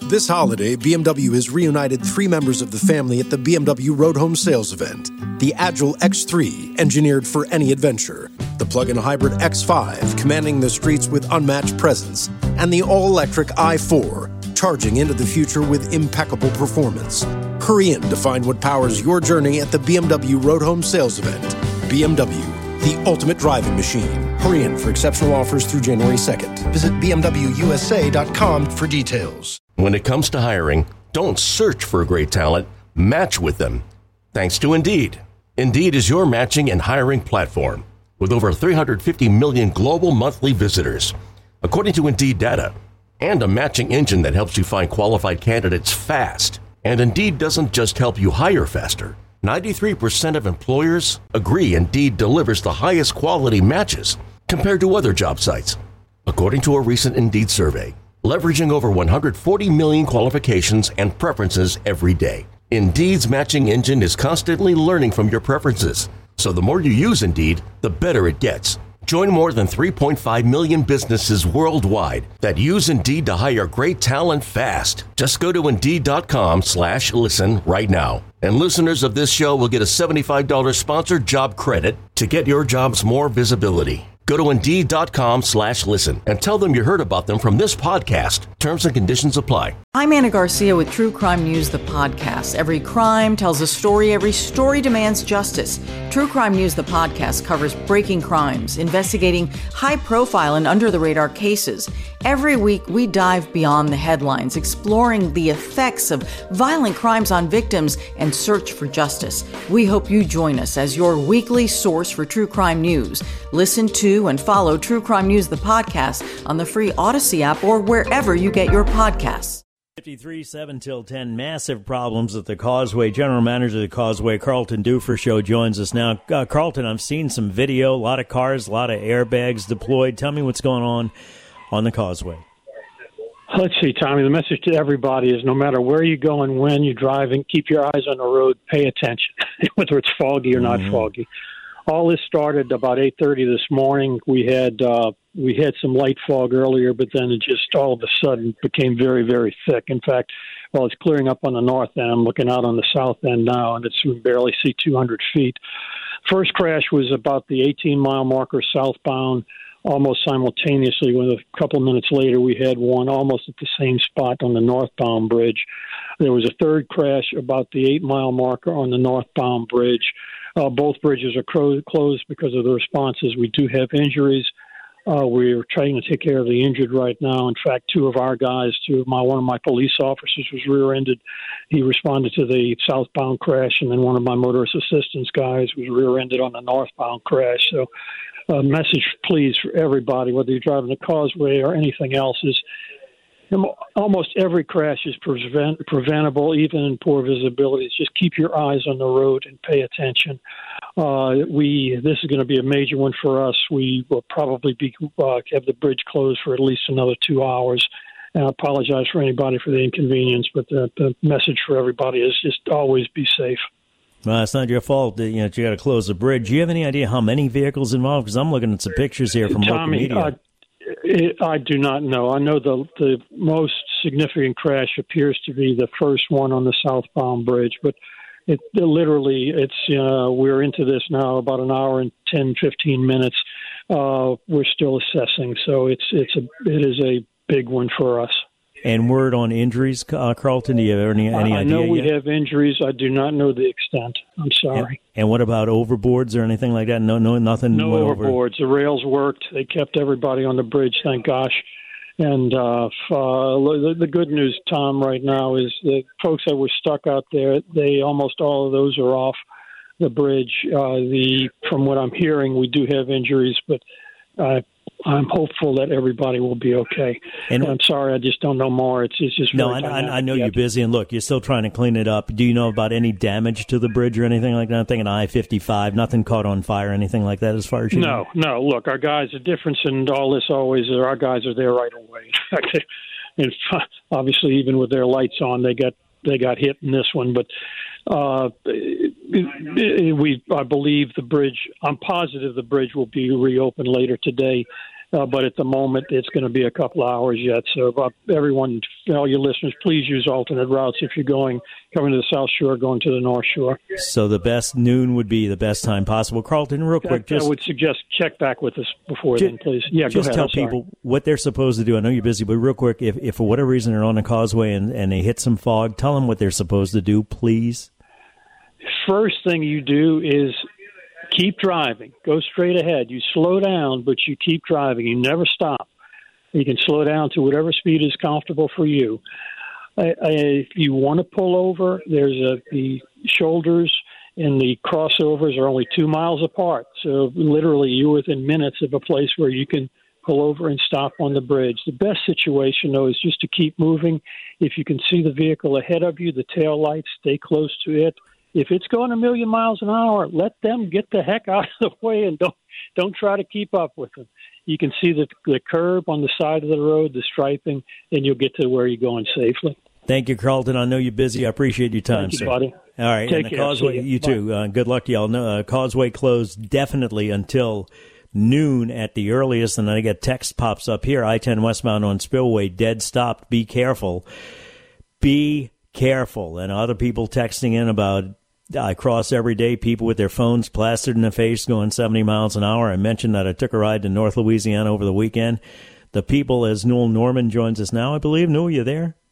This holiday, BMW has reunited 3 members of the family at the BMW Road Home Sales event. The Agile X3, engineered for any adventure. The plug-in hybrid X5, commanding the streets with unmatched presence. And the all-electric i4, charging into the future with impeccable performance. Hurry in to find what powers your journey at the BMW Road Home Sales event. BMW, the ultimate driving machine. Hurry in for exceptional offers through January 2nd. Visit BMWUSA.com for details. When it comes to hiring, don't search for great talent, match with them. Thanks to Indeed. Indeed is your matching and hiring platform with over 350 million global monthly visitors, according to Indeed data, and a matching engine that helps you find qualified candidates fast. And Indeed doesn't just help you hire faster. 93% of employers agree Indeed delivers the highest quality matches compared to other job sites, according to a recent Indeed survey, leveraging over 140 million qualifications and preferences every day. Indeed's matching engine is constantly learning from your preferences, so the more you use Indeed, the better it gets. Join more than 3.5 million businesses worldwide that use Indeed to hire great talent fast. Just go to Indeed.com/listen right now. And listeners of this show will get a $75 sponsored job credit to get your jobs more visibility. Go to Indeed.com/listen and tell them you heard about them from this podcast. Terms and conditions apply. I'm Anna Garcia with True Crime News, the podcast. Every crime tells a story. Every story demands justice. True Crime News, the podcast, covers breaking crimes, investigating high-profile and under-the-radar cases. Every week, we dive beyond the headlines, exploring the effects of violent crimes on victims and search for justice. We hope you join us as your weekly source for true crime news. Listen to and follow True Crime News, the podcast, on the free Odyssey app or wherever you get your podcasts. 53-7 till 10. Massive problems at the Causeway. General Manager of the Causeway, Carlton Dufresne Show, joins us now. Carlton, I've seen some video, a lot of cars, a lot of airbags deployed. Tell me what's going on the Causeway. Let's see, Tommy. The message to everybody is no matter where you go and when you're driving, keep your eyes on the road, pay attention, whether it's foggy or not foggy. All this started about 8:30 this morning. We had some light fog earlier, but then it just all of a sudden became very, very thick. In fact, while it's clearing up on the north end, I'm looking out on the south end now, and we barely see 200 feet. First crash was about the 18-mile marker southbound. Almost simultaneously, when a couple of minutes later, we had one almost at the same spot on the northbound bridge. There was a third crash about the 8-mile marker on the northbound bridge. Both bridges are closed because of the responses. We do have injuries. We're trying to take care of the injured right now. In fact, one of my police officers was rear-ended. He responded to the southbound crash, and then one of my motorist assistance guys was rear-ended on the northbound crash. So message, please, for everybody, whether you're driving the Causeway or anything else, is almost every crash is preventable, even in poor visibility. Just keep your eyes on the road and pay attention. This is going to be a major one for us. We will probably have the bridge closed for at least another 2 hours. And I apologize for anybody for the inconvenience, but the message for everybody is just always be safe. Well, it's not your fault that you got to close the bridge. Do you have any idea how many vehicles involved? Because I'm looking at some pictures here from local media. I do not know. I know the most significant crash appears to be the first one on the southbound bridge, but we're into this now about an hour and 10, 15 minutes. We're still assessing, so it is a big one for us. And word on injuries, Carlton? Do you have any idea? I know we have injuries. I do not know the extent. I'm sorry. And what about overboards or anything like that? No, nothing. No overboards. The rails worked. They kept everybody on the bridge, thank gosh. And the good news, Tom, right now is the folks that were stuck out there, almost all of those are off the bridge. From what I'm hearing, we do have injuries, but I'm hopeful that everybody will be okay. And I'm sorry, I just don't know more. It's just no. I know you're busy, and look, you're still trying to clean it up. Do you know about any damage to the bridge or anything like that? I'm thinking I-55, nothing caught on fire, anything like that, as far as you know? No. Look, our guys. The difference in all this always is our guys are there right away. In fact, obviously, even with their lights on, they got hit in this one, but. I believe the bridge. I'm positive the bridge will be reopened later today, but at the moment, it's going to be a couple hours yet. So everyone, all your listeners, please use alternate routes if you're coming to the South Shore, going to the North Shore. So the best noon would be the best time possible. Carlton, real quick. I would suggest check back with us before then, please. Yeah, just go ahead. Tell people what they're supposed to do. I know you're busy, but real quick, if for whatever reason they're on the causeway and they hit some fog, tell them what they're supposed to do, please. First thing you do is keep driving. Go straight ahead. You slow down, but you keep driving. You never stop. You can slow down to whatever speed is comfortable for you. If you want to pull over, the shoulders and the crossovers are only 2 miles apart. So literally you're within minutes of a place where you can pull over and stop on the bridge. The best situation, though, is just to keep moving. If you can see the vehicle ahead of you, the tail lights, stay close to it. If it's going a million miles an hour, let them get the heck out of the way and don't try to keep up with them. You can see the curb on the side of the road, the striping, and you'll get to where you're going safely. Thank you, Carlton. I know you're busy. I appreciate your time, Thank you, sir. buddy. All right. Take and the care. Causeway, you too. Good luck to y'all. No, Causeway closed definitely until noon at the earliest, and then I get text pops up here. I-10 westbound on Spillway, dead stopped. Be careful. Be careful. And other people texting in about I cross every day, people with their phones plastered in the face going 70 miles an hour. I mentioned that I took a ride to North Louisiana over the weekend. The people, as Newell Norman joins us now, I believe. Newell, you there?